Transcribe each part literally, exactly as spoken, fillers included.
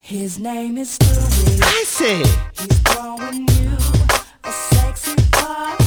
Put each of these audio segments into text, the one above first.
His name is Stewie. I say, He's throwing you a sexy party.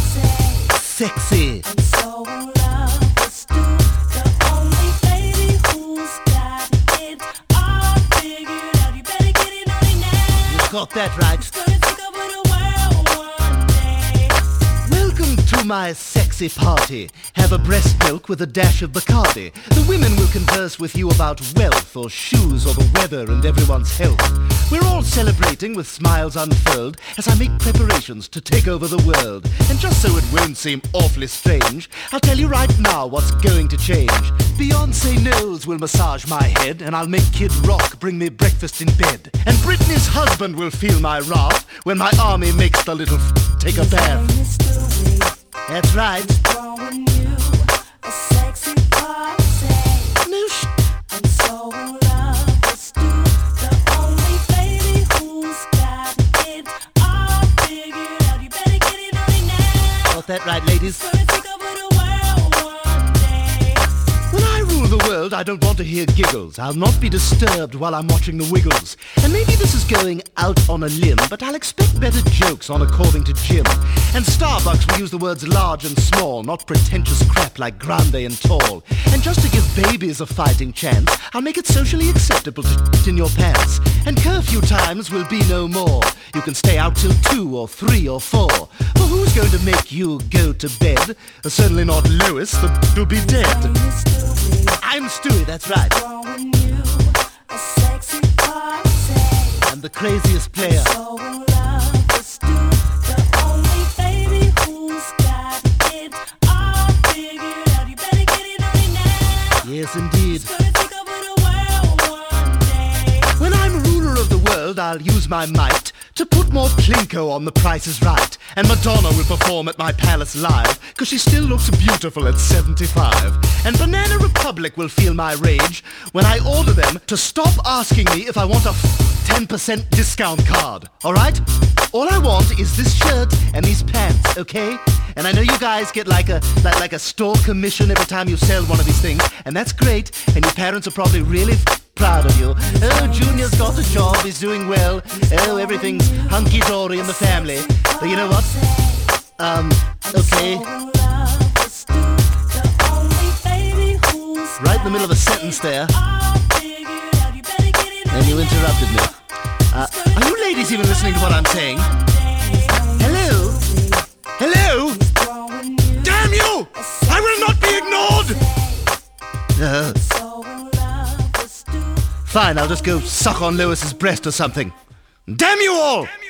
sexy. I'm so in love with Stu, the only lady who's got it all figured out. You better get in on it now. You got that right. It's gonna take over the world one day. Welcome to my sexy party. Have a breast milk with a dash of Bacardi. The women will converse with you about wealth or shoes or the weather and everyone's health. We're all celebrating with smiles unfurled as I make preparations to take over the world. And just so it won't seem awfully strange, I'll tell you right now what's going to change. Beyonce Knowles will massage my head, and I'll make Kid Rock bring me breakfast in bed. And Britney's husband will feel my wrath when my army makes the little f- take a His bath. name is Stewie. That's right. Throwing you a sexy party. No sh- I'm so in love with Stu, the only lady who's got it all figured out. You better get in on it now. Got that right, ladies. Gonna take over the world one day. When I rule the world, I don't want to hear giggles. I'll not be disturbed while I'm watching the Wiggles. And maybe this is going out on a limb, but I'll expect better jokes on According to Jim. And Starbucks will use the words large and small, not pretentious crap like grande and tall. And just to give babies a fighting chance, I'll make it socially acceptable to shit in your pants. And curfew times will be no more. You can stay out till two or three or four. For who's going to make you go to bed? Uh, certainly not Lois, the will be dead. Name is Stewie. I'm Stewie, that's right. Throwing you a sexy party. I'm the craziest player. So in love with Stu, the only lady who's got it all figured out. You better get in on it now. Yes, indeed. It's gonna take over the world one day. When I'm ruler of the world, I'll use my might to put more Plinko on The Price is Right. And Madonna will perform at my palace live, cause she still looks beautiful at seventy-five. And Banana Republic will feel my rage when I order them to stop asking me if I want a ten percent discount card, alright? All I want is this shirt and these pants, okay? And I know you guys get like a like, like a store commission every time you sell one of these things, and that's great, and your parents are probably really f- proud of you. Oh, Junior's got a job, he's doing well. Oh, everything's hunky-dory in the family. But you know what? Um, okay. Right in the middle of a sentence there, and you interrupted me. Uh, are you ladies even listening to what I'm saying? Hello? Hello? Damn you! I will not be ignored! Uh, fine, I'll just go suck on Lois's breast or something. Damn you all!